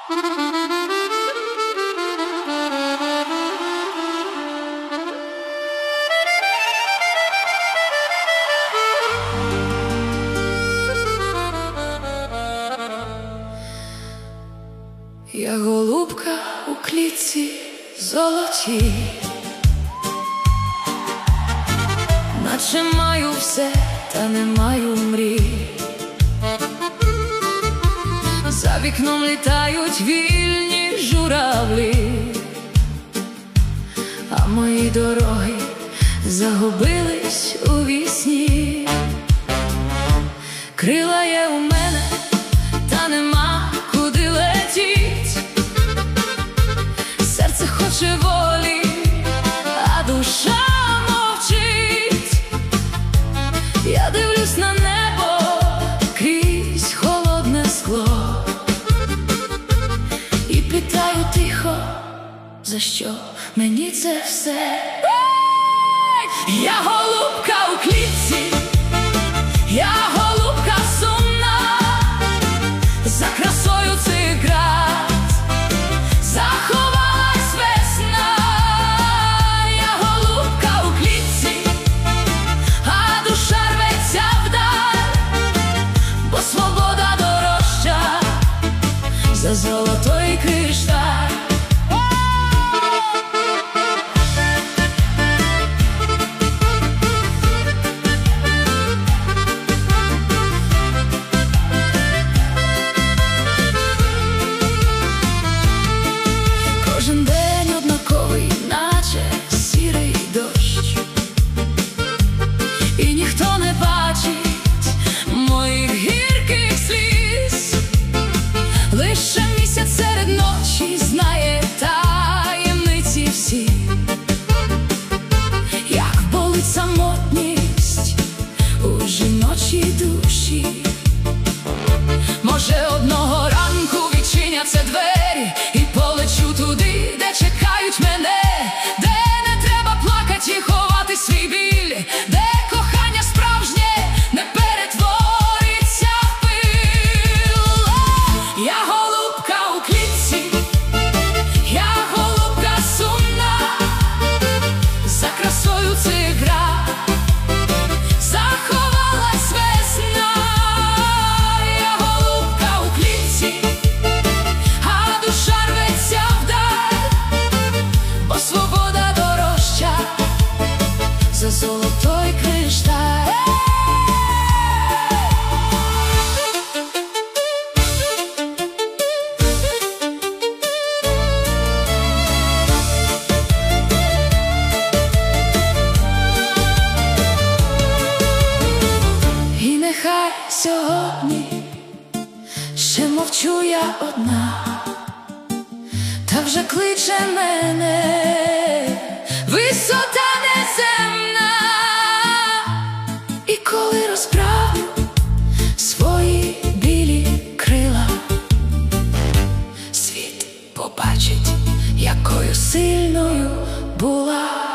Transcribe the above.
Я голубка у клітці золотій, наче маю все, та не маю мрій. За вікном літають вільні журавлі, а мої дороги загубились у вісні. Крила є у мене, та нема куди летіть. Серце хоче волі, а душа мовчить. Я дивлюсь на небо крізь холодне скло і питаю тихо, за що мені це все? Я голубка у клітці, я голубка сумна, за красою цих град заховалась весна. Я голубка у клітці, а душа рветься вдаль, бо свобода дорожча за золотой кришталь. Кожен день однаковий, наче сірий дощ, і ніхто не бачить моїх гірких сліз. Лише місяць серед ночі знає таємниці всі, як болить самотність у жіночій душі. Може, одного ранку відчиняться двері і полечу туди, де чекають мене, де не треба плакать і ховати свій біль, де кохання справжнє не перетвориться в пил. Я голубка у клітці, я голубка сумна, за красою цих град заховалась весна. Я голубка у клітці, а душа рветься вдаль, бо свобода дорожча за золотой кришталь. І нехай сьогодні ще мовчу я одна, та вже кличе мене висота неземна. І коли розправлю свої білі крила, світ побачить, якою сильною була